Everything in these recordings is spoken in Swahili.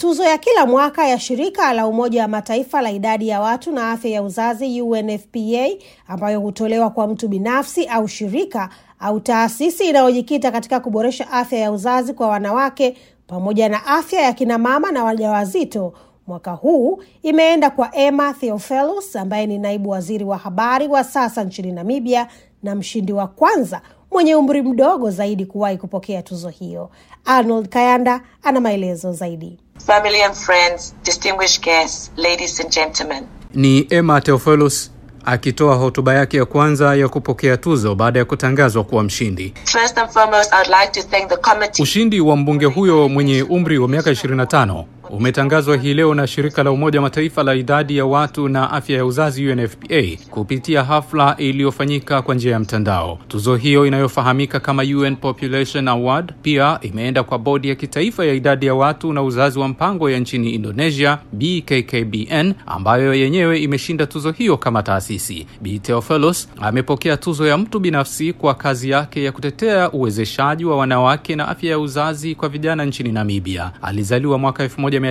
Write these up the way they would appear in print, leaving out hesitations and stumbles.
Tuzo ya kila mwaka ya shirika la Umoja wa Mataifa la idadi ya watu na afya ya uzazi UNFPA, ambayo hutolewa kwa mtu binafsi au shirika au taasisi inayojikita katika kuboresha afya ya uzazi kwa wanawake pamoja na afya ya kina mama na wajawazito, mwaka huu imeenda kwa Emma Theophilus ambaye ni naibu waziri wa habari wa sasa nchini Namibia na mshindi wa kwanza mwenye umri mdogo zaidi kuwahi kupokea tuzo hiyo. Arnold Kayanda ana maelezo zaidi. Family and friends, distinguished guests, ladies and gentlemen. Ni Emma Theophilus akitoa hotuba yake ya kwanza ya kupokea tuzo baada ya kutangazwa kuwa mshindi. First and foremost, I would like to thank the committee. Ushindi wa mbunge huyo mwenye umri wa miaka 25 umetangazwa hii leo na shirika la Umoja wa Mataifa la idadi ya watu na afya ya uzazi UNFPA kupitia hafla iliyofanyika kwa njia ya mtandao. Tuzo hiyo inayofahamika kama UN Population Award pia imeenda kwa bodi ya kitaifa ya idadi ya watu na uzazi wa mpango ya nchini Indonesia, BKKBN, ambayo yenyewe imeshinda tuzo hiyo kama taasisi. Bi Theophilus amepokea tuzo ya mtu binafsi kwa kazi yake ya kutetea uwezeshaji wa wanawake na afya ya uzazi kwa vijana nchini Namibia. Alizaliwa mwaka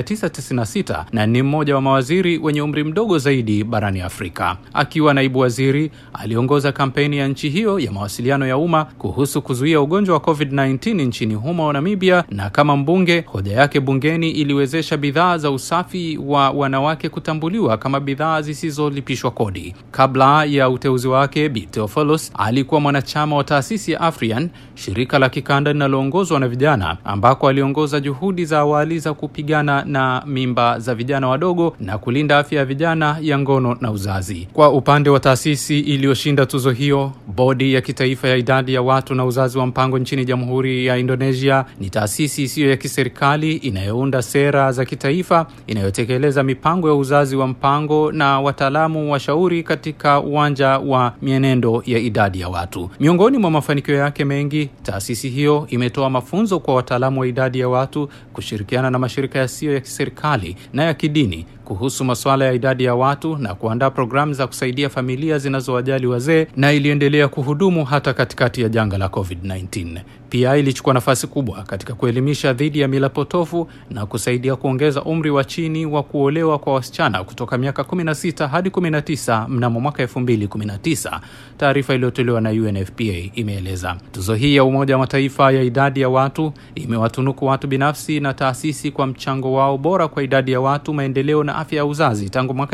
1996 na ni mmoja wa mawaziri wenye umri mdogo zaidi barani Afrika. Akiwa naibu waziri, aliongoza kampeni ya nchi hiyo ya mawasiliano ya umma kuhusu kuzuia ugonjwa wa COVID-19 nchini humo Namibia, na kama mbunge, hoja yake bungeni iliwezesha bidhaa za usafi wa wanawake kutambuliwa kama bidhaa zisizolipishwa kodi. Kabla ya uteuzi wake, Bi Theophilus alikuwa mwanachama wa taasisi ya Afrian, shirika la kikanda linaloongozwa na vijana, ambako aliongoza juhudi za awali za kupigana na mimba za vijana wadogo na kulinda afya ya vijana ya ngono na uzazi. Kwa upande wa taasisi iliyoshinda tuzo hiyo, bodi ya kitaifa ya idadi ya watu na uzazi wa mpango nchini Jamhuri ya Indonesia ni taasisi isiyo ya kiserikali inayounda sera za kitaifa, inayotekeleza mipango ya uzazi wa mpango na wataalamu washauri katika uwanja wa mienendo ya idadi ya watu. Miongoni mwa mafanikio yake mengi, taasisi hiyo imetoa mafunzo kwa wataalamu wa idadi ya watu kushirikiana na mashirika yasiyo ya kiserikali na ya kidini kuhusu masuala ya idadi ya watu na kuandaa programu za kusaidia familia zinazowajali wazee, na iliendelea kuhudumu hata katikati ya janga la COVID-19. Pia ilichukua nafasi kubwa katika kuelimisha dhidi ya mila potofu na kusaidia kuongeza umri wa chini wa kuolewa kwa wasichana kutoka miaka 16 hadi 19 mnamo mwaka 2019. Taarifa iliyotolewa na UNFPA imeeleza. Tuzo hii ya Umoja wa Mataifa ya idadi ya watu imewatunuku watu binafsi na taasisi kwa mchango wao bora kwa idadi ya watu, maendeleo na afya ya uzazi tangu mwaka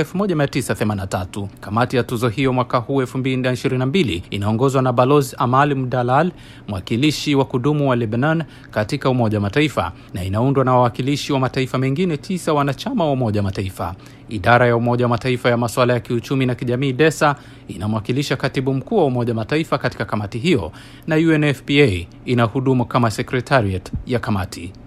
1983. Kamati ya tuzo hiyo mwaka huu 2022 inaongozwa na Balozi Amal Mdalal, mwakilishi wa kudumu wa Lebanon katika Umoja wa Mataifa, na inaundwa na wawakilishi wa mataifa mengine 9 wanachama wa Umoja wa Mataifa. Idara ya Umoja wa Mataifa ya masuala ya kiuchumi na kijamii DESA inamwakilisha katibu mkuu wa Umoja wa Mataifa katika kamati hiyo, na UNFPA inahudumu kama secretariat ya kamati.